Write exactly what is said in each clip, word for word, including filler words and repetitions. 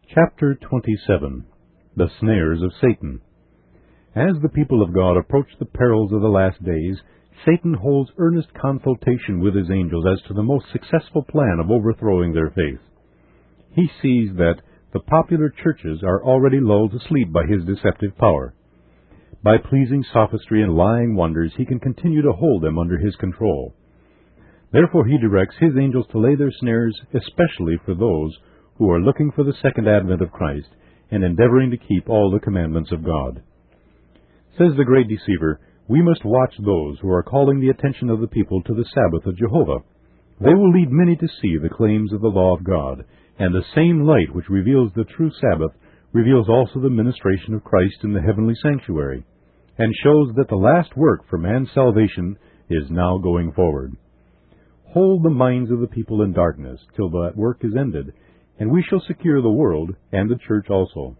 Chapter twenty-seven. The Snares of Satan. As the people of God approach the perils of the last days, Satan holds earnest consultation with his angels as to the most successful plan of overthrowing their faith. He sees that the popular churches are already lulled to sleep by his deceptive power. By pleasing sophistry and lying wonders, he can continue to hold them under his control. Therefore he directs his angels to lay their snares especially for those who are looking for the second advent of Christ and endeavoring to keep all the commandments of God. Says the great deceiver, we must watch those who are calling the attention of the people to the Sabbath of Jehovah. They will lead many to see the claims of the law of God, and the same light which reveals the true Sabbath reveals also the ministration of Christ in the heavenly sanctuary, and shows that the last work for man's salvation is now going forward. Hold the minds of the people in darkness till that work is ended, and we shall secure the world and the church also.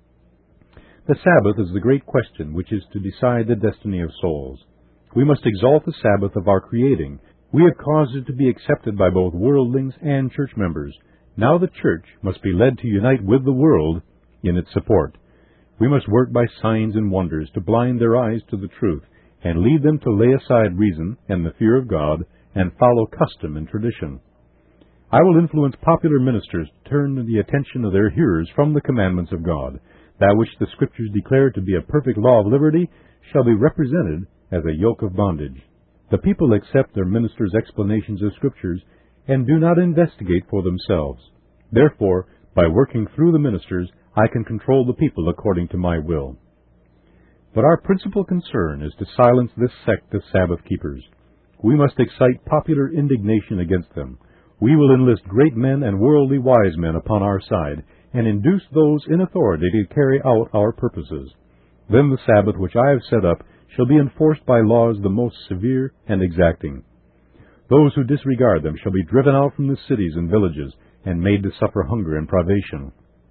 The Sabbath is the great question which is to decide the destiny of souls. We must exalt the Sabbath of our creating. We have caused it to be accepted by both worldlings and church members. Now the church must be led to unite with the world in its support. We must work by signs and wonders to blind their eyes to the truth, and lead them to lay aside reason and the fear of God, and follow custom and tradition. I will influence popular ministers to turn the attention of their hearers from the commandments of God. That which the Scriptures declare to be a perfect law of liberty shall be represented as a yoke of bondage. The people accept their ministers' explanations of Scriptures and do not investigate for themselves. Therefore, by working through the ministers, I can control the people according to my will. But our principal concern is to silence this sect of Sabbath keepers. We must excite popular indignation against them. We will enlist great men and worldly wise men upon our side, and induce those in authority to carry out our purposes. Then the Sabbath which I have set up shall be enforced by laws the most severe and exacting. Those who disregard them shall be driven out from the cities and villages, and made to suffer hunger and privation.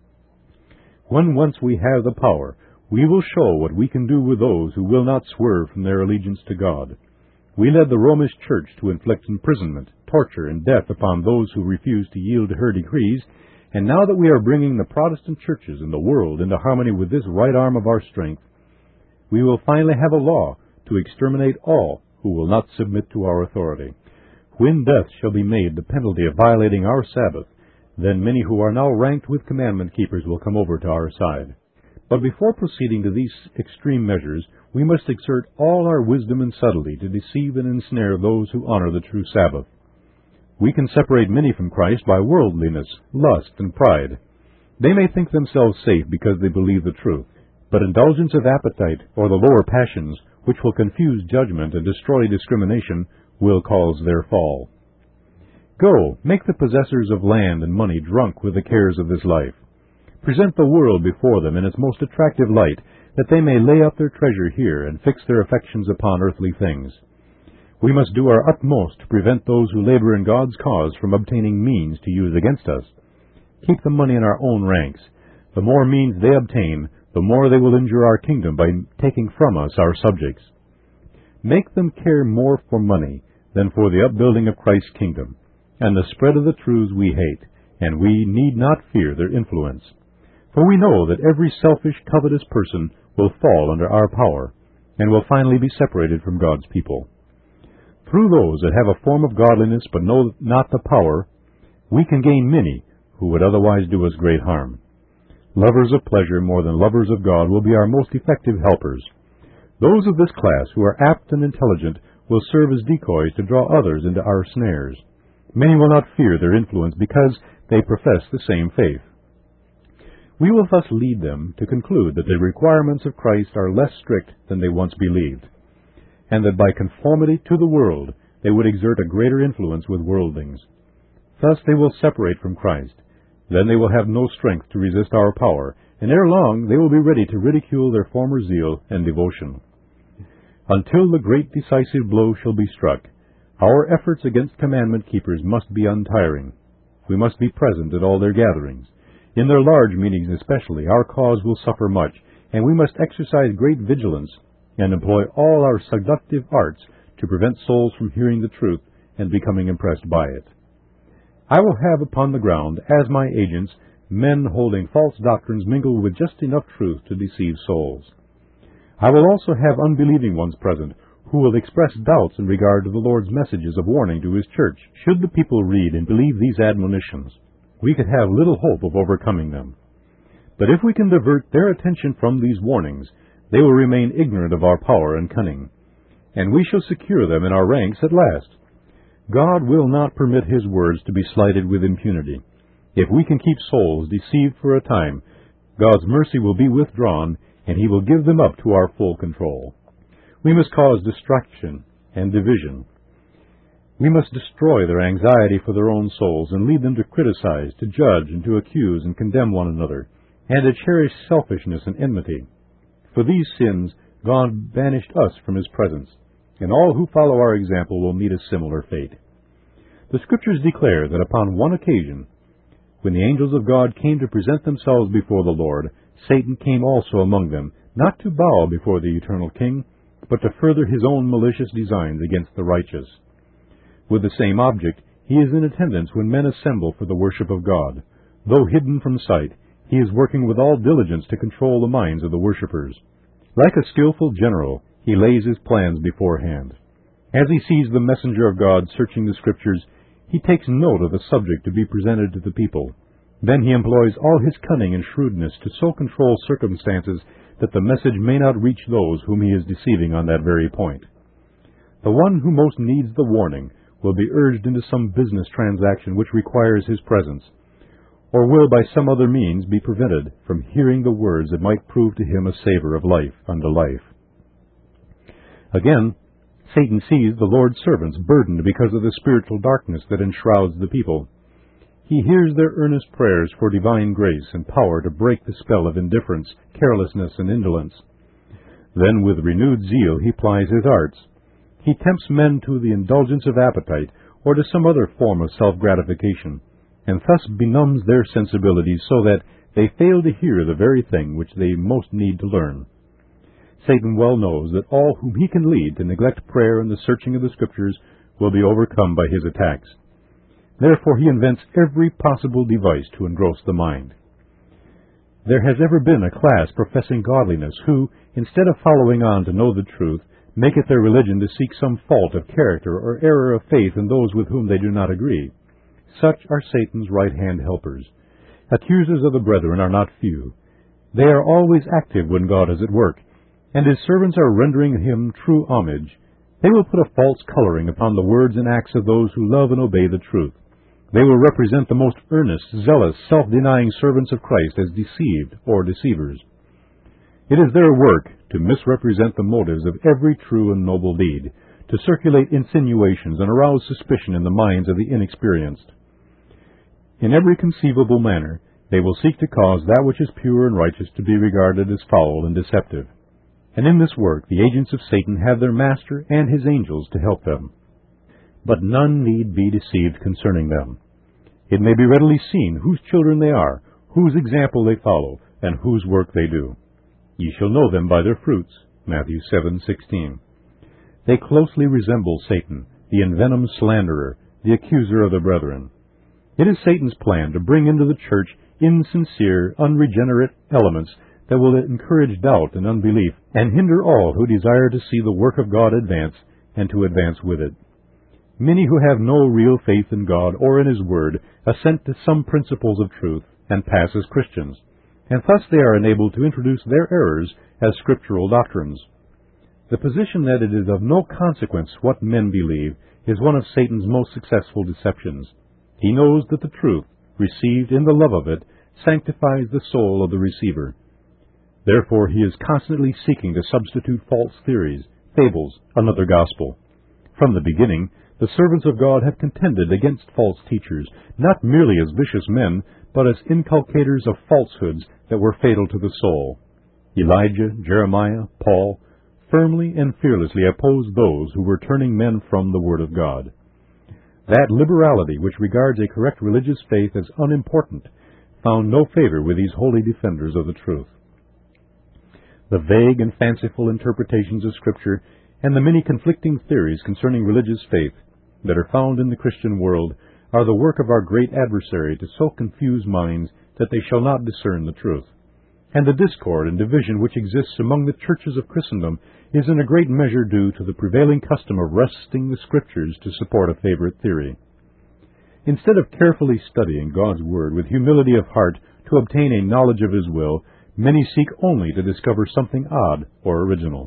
When once we have the power, we will show what we can do with those who will not swerve from their allegiance to God. We led the Romish Church to inflict imprisonment, torture, and death upon those who refused to yield to her decrees, and now that we are bringing the Protestant churches in the world into harmony with this right arm of our strength, we will finally have a law to exterminate all who will not submit to our authority. When death shall be made the penalty of violating our Sabbath, then many who are now ranked with commandment keepers will come over to our side. But before proceeding to these extreme measures, we must exert all our wisdom and subtlety to deceive and ensnare those who honor the true Sabbath. We can separate many from Christ by worldliness, lust, and pride. They may think themselves safe because they believe the truth, but indulgence of appetite or the lower passions, which will confuse judgment and destroy discrimination, will cause their fall. Go, make the possessors of land and money drunk with the cares of this life. Present the world before them in its most attractive light, that they may lay up their treasure here and fix their affections upon earthly things. We must do our utmost to prevent those who labor in God's cause from obtaining means to use against us. Keep the money in our own ranks. The more means they obtain, the more they will injure our kingdom by taking from us our subjects. Make them care more for money than for the upbuilding of Christ's kingdom, and the spread of the truths we hate, and we need not fear their influence. For we know that every selfish, covetous person will fall under our power, and will finally be separated from God's people. Through those that have a form of godliness but know not the power, we can gain many who would otherwise do us great harm. Lovers of pleasure more than lovers of God will be our most effective helpers. Those of this class who are apt and intelligent will serve as decoys to draw others into our snares. Many will not fear their influence because they profess the same faith. We will thus lead them to conclude that the requirements of Christ are less strict than they once believed, and that by conformity to the world they would exert a greater influence with worldlings. Thus they will separate from Christ. Then they will have no strength to resist our power, and ere long they will be ready to ridicule their former zeal and devotion. Until the great decisive blow shall be struck, our efforts against commandment keepers must be untiring. We must be present at all their gatherings. In their large meetings especially, our cause will suffer much, and we must exercise great vigilance and employ all our seductive arts to prevent souls from hearing the truth and becoming impressed by it. I will have upon the ground, as my agents, men holding false doctrines mingle with just enough truth to deceive souls. I will also have unbelieving ones present, who will express doubts in regard to the Lord's messages of warning to His church. Should the people read and believe these admonitions, we could have little hope of overcoming them. But if we can divert their attention from these warnings, they will remain ignorant of our power and cunning, and we shall secure them in our ranks at last. God will not permit His words to be slighted with impunity. If we can keep souls deceived for a time, God's mercy will be withdrawn, and He will give them up to our full control. We must cause distraction and division. We must destroy their anxiety for their own souls and lead them to criticize, to judge, and to accuse and condemn one another, and to cherish selfishness and enmity. For these sins, God banished us from His presence, and all who follow our example will meet a similar fate. The Scriptures declare that upon one occasion, when the angels of God came to present themselves before the Lord, Satan came also among them, not to bow before the eternal King, but to further his own malicious designs against the righteous. With the same object, he is in attendance when men assemble for the worship of God. Though hidden from sight, he is working with all diligence to control the minds of the worshippers. Like a skillful general, he lays his plans beforehand. As he sees the messenger of God searching the Scriptures, he takes note of the subject to be presented to the people. Then he employs all his cunning and shrewdness to so control circumstances that the message may not reach those whom he is deceiving on that very point. The one who most needs the warning will be urged into some business transaction which requires his presence, or will by some other means be prevented from hearing the words that might prove to him a savor of life unto life. Again, Satan sees the Lord's servants burdened because of the spiritual darkness that enshrouds the people. He hears their earnest prayers for divine grace and power to break the spell of indifference, carelessness, and indolence. Then with renewed zeal he plies his arts. He tempts men to the indulgence of appetite or to some other form of self-gratification, and thus benumbs their sensibilities so that they fail to hear the very thing which they most need to learn. Satan well knows that all whom he can lead to neglect prayer and the searching of the Scriptures will be overcome by his attacks. Therefore he invents every possible device to engross the mind. There has ever been a class professing godliness who, instead of following on to know the truth, make it their religion to seek some fault of character or error of faith in those with whom they do not agree. Such are Satan's right-hand helpers. Accusers of the brethren are not few. They are always active when God is at work, and his servants are rendering him true homage. They will put a false coloring upon the words and acts of those who love and obey the truth. They will represent the most earnest, zealous, self-denying servants of Christ as deceived or deceivers. It is their work to misrepresent the motives of every true and noble deed, to circulate insinuations and arouse suspicion in the minds of the inexperienced. In every conceivable manner, they will seek to cause that which is pure and righteous to be regarded as foul and deceptive. And in this work, the agents of Satan have their master and his angels to help them. But none need be deceived concerning them. It may be readily seen whose children they are, whose example they follow, and whose work they do. Ye shall know them by their fruits. Matthew seven sixteen. They closely resemble Satan, the envenomed slanderer, the accuser of the brethren. It is Satan's plan to bring into the church insincere, unregenerate elements that will encourage doubt and unbelief, and hinder all who desire to see the work of God advance and to advance with it. Many who have no real faith in God or in His Word assent to some principles of truth and pass as Christians, and thus they are enabled to introduce their errors as scriptural doctrines. The position that it is of no consequence what men believe is one of Satan's most successful deceptions. He knows that the truth, received in the love of it, sanctifies the soul of the receiver. Therefore he is constantly seeking to substitute false theories, fables, another gospel. From the beginning, the servants of God have contended against false teachers, not merely as vicious men, but as inculcators of falsehoods that were fatal to the soul. Elijah, Jeremiah, Paul, firmly and fearlessly opposed those who were turning men from the Word of God. That liberality which regards a correct religious faith as unimportant found no favor with these holy defenders of the truth. The vague and fanciful interpretations of Scripture and the many conflicting theories concerning religious faith that are found in the Christian world are the work of our great adversary to so confuse minds that they shall not discern the truth. And the discord and division which exists among the churches of Christendom is in a great measure due to the prevailing custom of wresting the Scriptures to support a favorite theory. Instead of carefully studying God's Word with humility of heart to obtain a knowledge of His will, many seek only to discover something odd or original.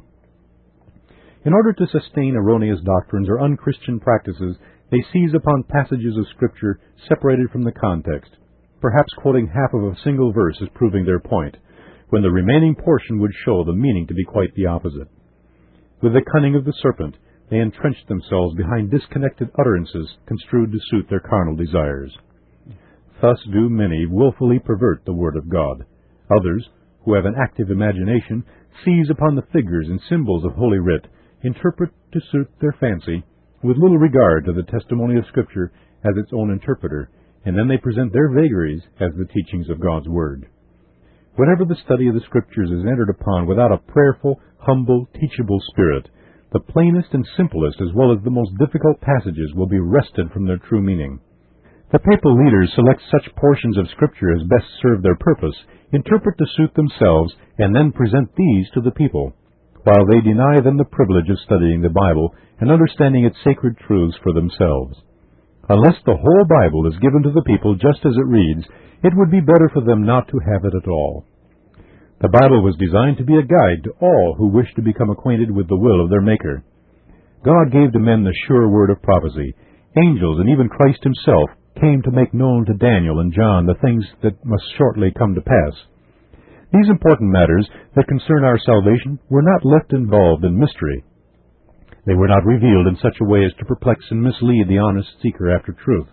In order to sustain erroneous doctrines or unchristian practices, they seize upon passages of Scripture separated from the context, perhaps quoting half of a single verse as proving their point, when the remaining portion would show the meaning to be quite the opposite. With the cunning of the serpent, they entrench themselves behind disconnected utterances construed to suit their carnal desires. Thus do many willfully pervert the Word of God. Others, who have an active imagination, seize upon the figures and symbols of Holy Writ, interpret to suit their fancy, with little regard to the testimony of Scripture as its own interpreter, and then they present their vagaries as the teachings of God's Word. Whenever the study of the Scriptures is entered upon without a prayerful, humble, teachable spirit, the plainest and simplest as well as the most difficult passages will be wrested from their true meaning. The papal leaders select such portions of Scripture as best serve their purpose, interpret to suit themselves, and then present these to the people, while they deny them the privilege of studying the Bible and understanding its sacred truths for themselves. Unless the whole Bible is given to the people just as it reads, it would be better for them not to have it at all. The Bible was designed to be a guide to all who wish to become acquainted with the will of their Maker. God gave to men the sure word of prophecy. Angels and even Christ Himself came to make known to Daniel and John the things that must shortly come to pass. These important matters that concern our salvation were not left involved in mystery. They were not revealed in such a way as to perplex and mislead the honest seeker after truth.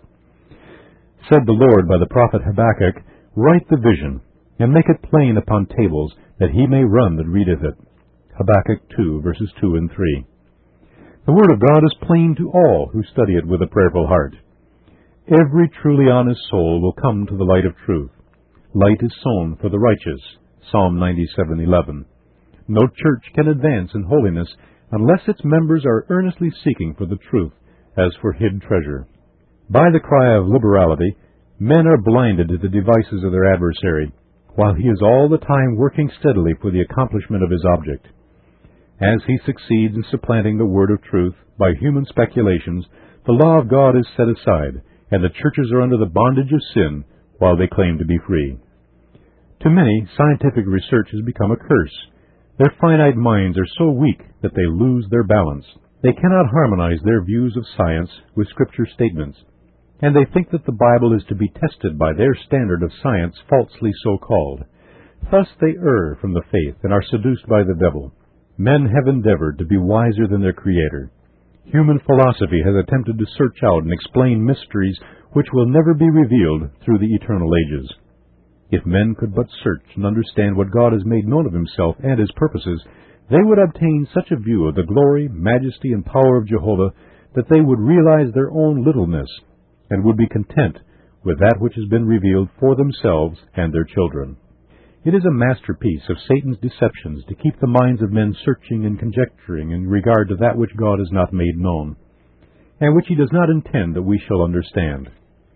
Said the Lord by the prophet Habakkuk, "Write the vision, and make it plain upon tables, that he may run that readeth it." Habakkuk two, verses two and three. The Word of God is plain to all who study it with a prayerful heart. Every truly honest soul will come to the light of truth. Light is sown for the righteous. Psalm ninety-seven eleven. No church can advance in holiness unless its members are earnestly seeking for the truth as for hid treasure. By the cry of liberality, men are blinded to the devices of their adversary, while he is all the time working steadily for the accomplishment of his object. As he succeeds in supplanting the word of truth by human speculations, the law of God is set aside, and the churches are under the bondage of sin while they claim to be free. To many, scientific research has become a curse. Their finite minds are so weak that they lose their balance. They cannot harmonize their views of science with Scripture statements, and they think that the Bible is to be tested by their standard of science, falsely so called. Thus they err from the faith and are seduced by the devil. Men have endeavored to be wiser than their Creator. Human philosophy has attempted to search out and explain mysteries which will never be revealed through the eternal ages. If men could but search and understand what God has made known of Himself and His purposes, they would obtain such a view of the glory, majesty, and power of Jehovah that they would realize their own littleness and would be content with that which has been revealed for themselves and their children. It is a masterpiece of Satan's deceptions to keep the minds of men searching and conjecturing in regard to that which God has not made known, and which He does not intend that we shall understand.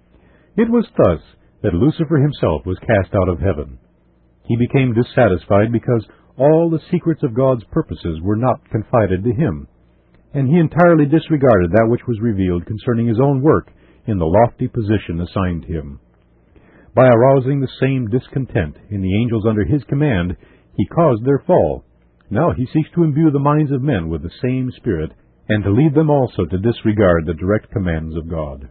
It was thus that Lucifer himself was cast out of heaven. He became dissatisfied because all the secrets of God's purposes were not confided to him, and he entirely disregarded that which was revealed concerning his own work in the lofty position assigned him. By arousing the same discontent in the angels under his command, he caused their fall. Now he seeks to imbue the minds of men with the same spirit, and to lead them also to disregard the direct commands of God.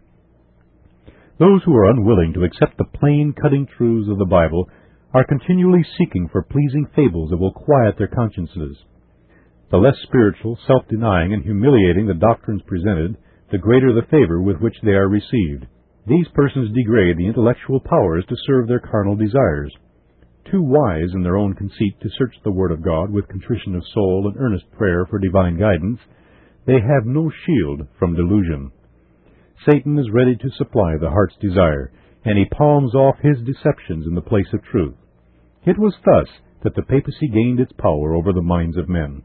Those who are unwilling to accept the plain, cutting truths of the Bible are continually seeking for pleasing fables that will quiet their consciences. The less spiritual, self-denying, and humiliating the doctrines presented, the greater the favor with which they are received. These persons degrade the intellectual powers to serve their carnal desires. Too wise in their own conceit to search the Word of God with contrition of soul and earnest prayer for divine guidance, they have no shield from delusion. Satan is ready to supply the heart's desire, and he palms off his deceptions in the place of truth. It was thus that the papacy gained its power over the minds of men.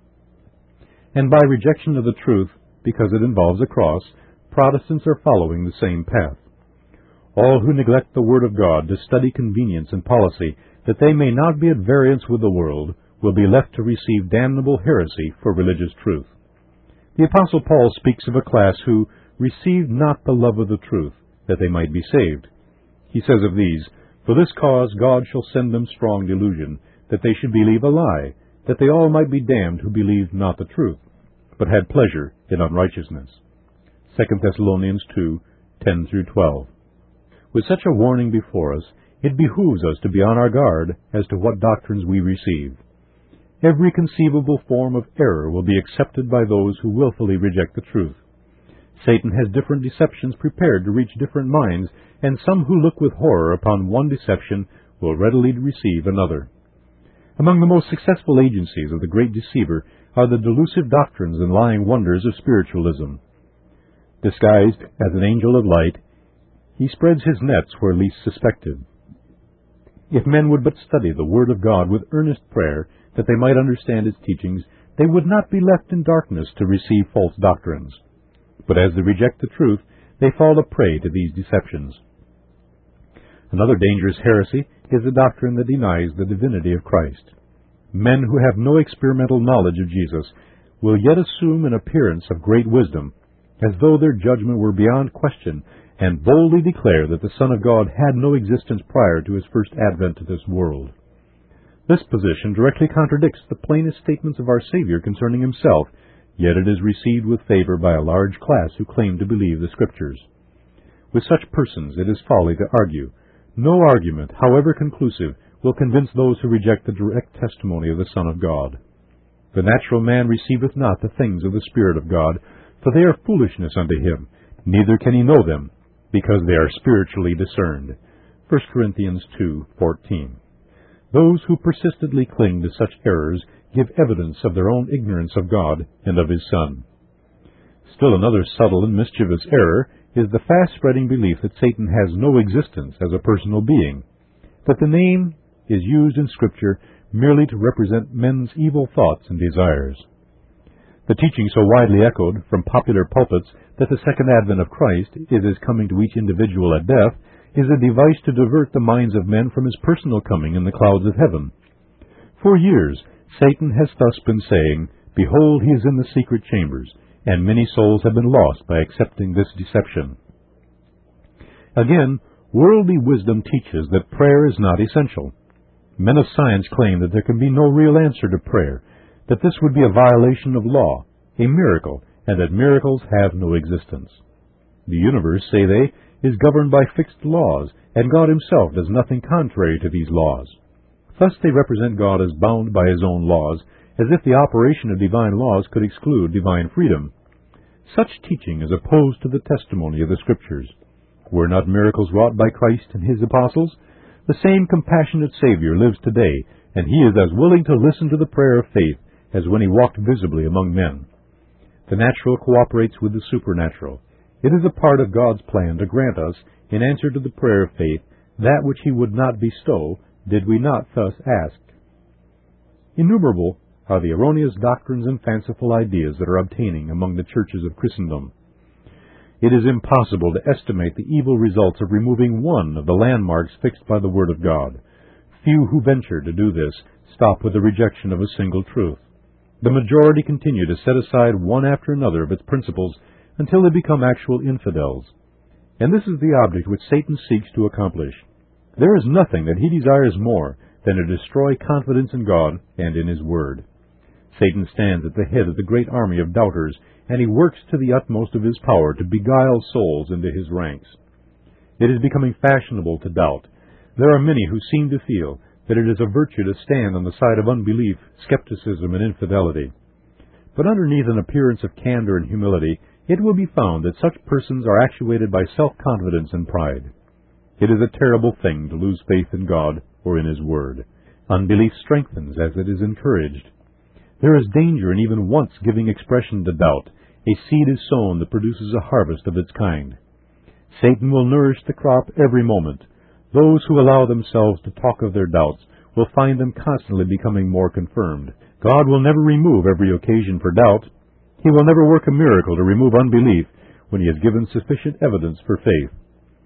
And by rejection of the truth, because it involves a cross, Protestants are following the same path. All who neglect the Word of God to study convenience and policy, that they may not be at variance with the world, will be left to receive damnable heresy for religious truth. The Apostle Paul speaks of a class who received not the love of the truth, that they might be saved. He says of these, "For this cause God shall send them strong delusion, that they should believe a lie, that they all might be damned who believed not the truth, but had pleasure in unrighteousness." Second Thessalonians two, ten through twelve. With such a warning before us, it behooves us to be on our guard as to what doctrines we receive. Every conceivable form of error will be accepted by those who willfully reject the truth. Satan has different deceptions prepared to reach different minds, and some who look with horror upon one deception will readily receive another. Among the most successful agencies of the great deceiver are the delusive doctrines and lying wonders of spiritualism. Disguised as an angel of light, he spreads his nets where least suspected. If men would but study the Word of God with earnest prayer, that they might understand its teachings, they would not be left in darkness to receive false doctrines. But as they reject the truth, they fall a prey to these deceptions. Another dangerous heresy is the doctrine that denies the divinity of Christ. Men who have no experimental knowledge of Jesus will yet assume an appearance of great wisdom, as though their judgment were beyond question, and boldly declare that the Son of God had no existence prior to his first advent to this world. This position directly contradicts the plainest statements of our Savior concerning himself, yet it is received with favor by a large class who claim to believe the Scriptures. With such persons it is folly to argue. No argument, however conclusive, will convince those who reject the direct testimony of the Son of God. The natural man receiveth not the things of the Spirit of God, for they are foolishness unto him, neither can he know them, because they are spiritually discerned. First Corinthians two fourteen. Those who persistently cling to such errors give evidence of their own ignorance of God and of his Son. Still another subtle and mischievous error is the fast-spreading belief that Satan has no existence as a personal being, that the name is used in Scripture merely to represent men's evil thoughts and desires. The teaching so widely echoed from popular pulpits that the second advent of Christ is his coming to each individual at death is a device to divert the minds of men from his personal coming in the clouds of heaven. For years, Satan has thus been saying, "Behold, he is in the secret chambers," and many souls have been lost by accepting this deception. Again, worldly wisdom teaches that prayer is not essential. Men of science claim that there can be no real answer to prayer, that this would be a violation of law, a miracle, and that miracles have no existence. The universe, say they, is governed by fixed laws, and God himself does nothing contrary to these laws. Thus they represent God as bound by his own laws, as if the operation of divine laws could exclude divine freedom. Such teaching is opposed to the testimony of the Scriptures. Were not miracles wrought by Christ and his apostles? The same compassionate Savior lives today, and he is as willing to listen to the prayer of faith as when he walked visibly among men. The natural cooperates with the supernatural. It is a part of God's plan to grant us, in answer to the prayer of faith, that which he would not bestow, did we not thus ask. Innumerable are the erroneous doctrines and fanciful ideas that are obtaining among the churches of Christendom. It is impossible to estimate the evil results of removing one of the landmarks fixed by the Word of God. Few who venture to do this stop with the rejection of a single truth. The majority continue to set aside one after another of its principles until they become actual infidels. And this is the object which Satan seeks to accomplish. There is nothing that he desires more than to destroy confidence in God and in his Word. Satan stands at the head of the great army of doubters, and he works to the utmost of his power to beguile souls into his ranks. It is becoming fashionable to doubt. There are many who seem to feel that it is a virtue to stand on the side of unbelief, skepticism, and infidelity. But underneath an appearance of candor and humility, it will be found that such persons are actuated by self-confidence and pride. It is a terrible thing to lose faith in God or in his Word. Unbelief strengthens as it is encouraged. There is danger in even once giving expression to doubt. A seed is sown that produces a harvest of its kind. Satan will nourish the crop every moment. Those who allow themselves to talk of their doubts will find them constantly becoming more confirmed. God will never remove every occasion for doubt. He will never work a miracle to remove unbelief when he has given sufficient evidence for faith.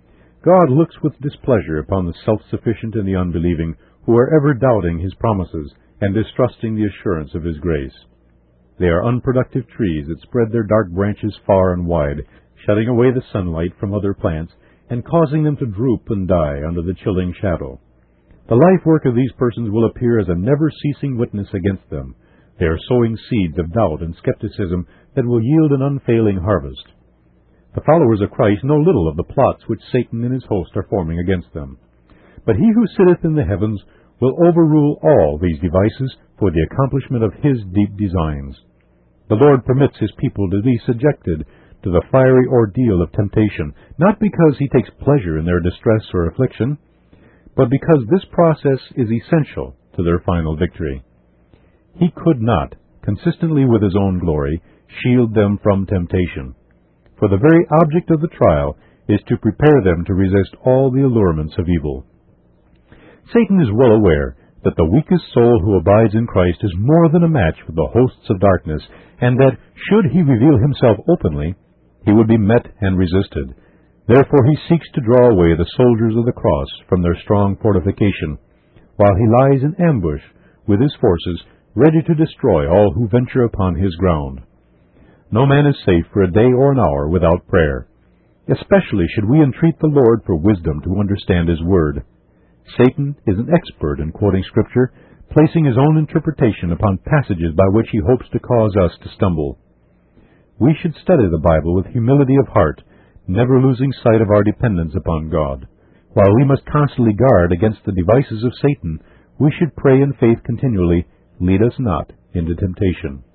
God looks with displeasure upon the self-sufficient and the unbelieving, who are ever doubting His promises and distrusting the assurance of His grace. They are unproductive trees that spread their dark branches far and wide, shutting away the sunlight from other plants and causing them to droop and die under the chilling shadow. The life work of these persons will appear as a never-ceasing witness against them. They are sowing seeds of doubt and skepticism that will yield an unfailing harvest. The followers of Christ know little of the plots which Satan and his host are forming against them. But He who sitteth in the heavens will overrule all these devices for the accomplishment of His deep designs. The Lord permits His people to be subjected to the fiery ordeal of temptation, not because He takes pleasure in their distress or affliction, but because this process is essential to their final victory. He could not, consistently with His own glory, shield them from temptation, for the very object of the trial is to prepare them to resist all the allurements of evil. Satan is well aware that the weakest soul who abides in Christ is more than a match with the hosts of darkness, and that, should he reveal himself openly, he would be met and resisted. Therefore he seeks to draw away the soldiers of the cross from their strong fortification, while he lies in ambush with his forces, ready to destroy all who venture upon his ground. No man is safe for a day or an hour without prayer. Especially should we entreat the Lord for wisdom to understand His Word. Satan is an expert in quoting Scripture, placing his own interpretation upon passages by which he hopes to cause us to stumble. We should study the Bible with humility of heart, never losing sight of our dependence upon God. While we must constantly guard against the devices of Satan, we should pray in faith continually, "Lead us not into temptation."